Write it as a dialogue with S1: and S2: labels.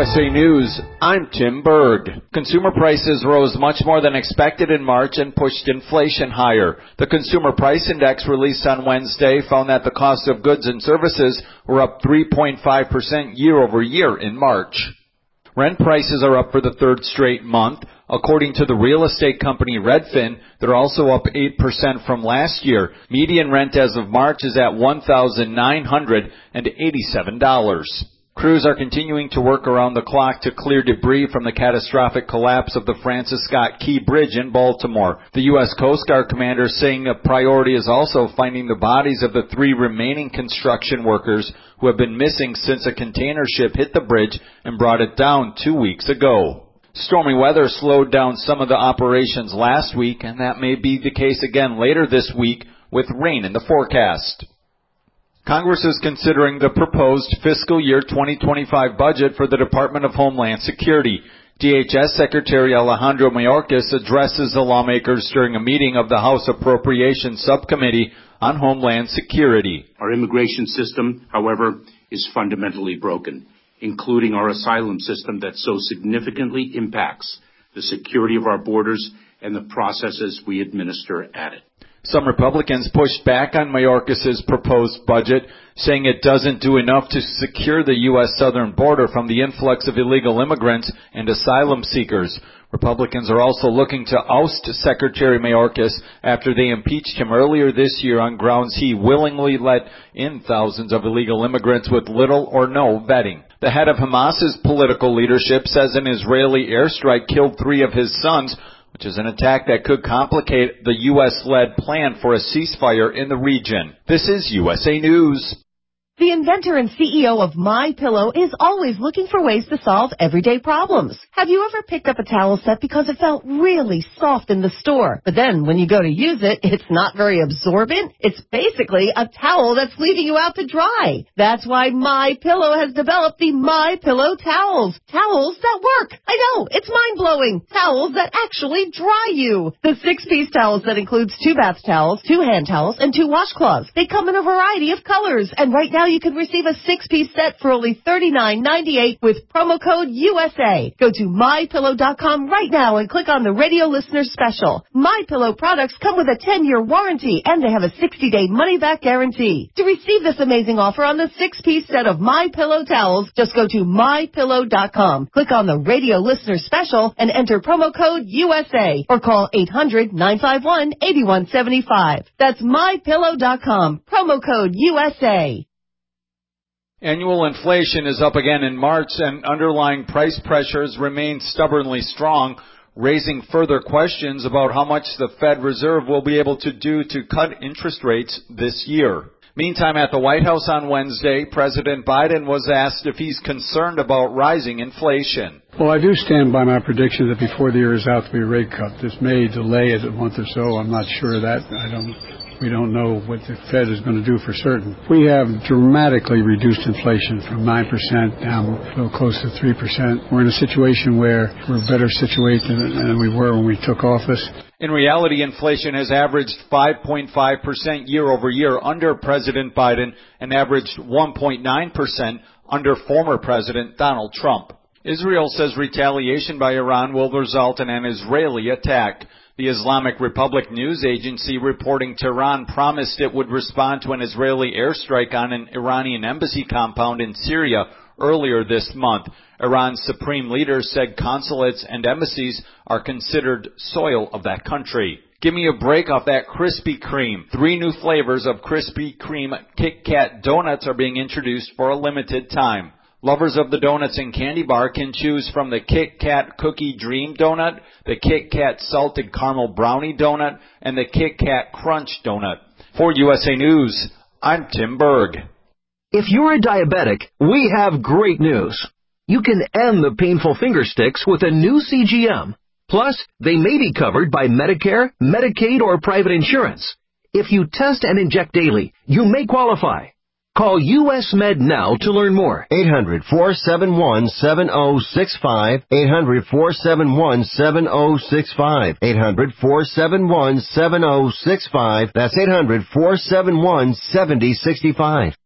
S1: USA News, I'm Tim Berg. Consumer prices rose much more than expected in March and pushed inflation higher. The Consumer Price Index released on Wednesday found that the cost of goods and services were up 3.5% year over year in March. Rent prices are up for the third straight month. According to the real estate company Redfin, they're also up 8% from last year. Median rent as of March is at $1,987. Crews are continuing to work around the clock to clear debris from the catastrophic collapse of the Francis Scott Key Bridge in Baltimore. The U.S. Coast Guard commander saying a priority is also finding the bodies of the 3 remaining construction workers who have been missing since a container ship hit the bridge and brought it down 2 weeks ago. Stormy weather slowed down some of the operations last week, and that may be the case again later this week with rain in the forecast. Congress is considering the proposed fiscal year 2025 budget for the Department of Homeland Security. DHS Secretary Alejandro Mayorkas addresses the lawmakers during a meeting of the House Appropriations Subcommittee on Homeland Security.
S2: Our immigration system, however, is fundamentally broken, including our asylum system that so significantly impacts the security of our borders and the processes we administer at it.
S1: Some Republicans pushed back on Mayorkas' proposed budget, saying it doesn't do enough to secure the U.S. southern border from the influx of illegal immigrants and asylum seekers. Republicans are also looking to oust Secretary Mayorkas after they impeached him earlier this year on grounds he willingly let in thousands of illegal immigrants with little or no vetting. The head of Hamas's political leadership says an Israeli airstrike killed 3 of his sons, which is an attack that could complicate the U.S.-led plan for a ceasefire in the region. This is USA News.
S3: The inventor and CEO of MyPillow is always looking for ways to solve everyday problems. Have you ever picked up a towel set because it felt really soft in the store, but then when you go to use it, it's not very absorbent? It's basically a towel that's leaving you out to dry. That's why MyPillow has developed the MyPillow towels. Towels that work. I know, it's mind-blowing. Towels that actually dry you. The 6-piece towels that includes 2 bath towels, 2 hand towels, and 2 washcloths. They come in a variety of colors, and right now you can receive a 6-piece set for only $39.98 with promo code USA. Go to MyPillow.com right now and click on the radio listener special. MyPillow products come with a 10-year warranty and they have a 60-day money-back guarantee. To receive this amazing offer on the 6-piece set of MyPillow towels, just go to MyPillow.com. Click on the radio listener special and enter promo code USA or call 800-951-8175. That's MyPillow.com. Promo code USA.
S1: Annual inflation is up again in March, and underlying price pressures remain stubbornly strong, raising further questions about how much the Fed Reserve will be able to do to cut interest rates this year. Meantime, at the White House on Wednesday, President Biden was asked if he's concerned about rising inflation.
S4: Well, I do stand by my prediction that before the year is out, there'll be a rate cut. This may delay it a month or so. I'm not sure of that. We don't know what the Fed is going to do for certain. We have dramatically reduced inflation from 9% down a little close to 3%. We're in a situation where we're better situated than we were when we took office.
S1: In reality, inflation has averaged 5.5% year over year under President Biden and averaged 1.9% under former President Donald Trump. Israel says retaliation by Iran will result in an Israeli attack. The Islamic Republic news agency reporting Tehran promised it would respond to an Israeli airstrike on an Iranian embassy compound in Syria earlier this month. Iran's supreme leader said consulates and embassies are considered soil of that country. Give me a break off that Krispy Kreme. 3 new flavors of Krispy Kreme Kit Kat donuts are being introduced for a limited time. Lovers of the donuts and candy bar can choose from the Kit Kat Cookie Dream Donut, the Kit Kat Salted Caramel Brownie Donut, and the Kit Kat Crunch Donut. For USA News, I'm Tim Berg.
S5: If you're a diabetic, we have great news. You can end the painful finger sticks with a new CGM. Plus, they may be covered by Medicare, Medicaid, or private insurance. If you test and inject daily, you may qualify. Call US Med now to learn more.
S6: 800-471-7065. 800-471-7065. 800-471-7065. That's 800-471-7065.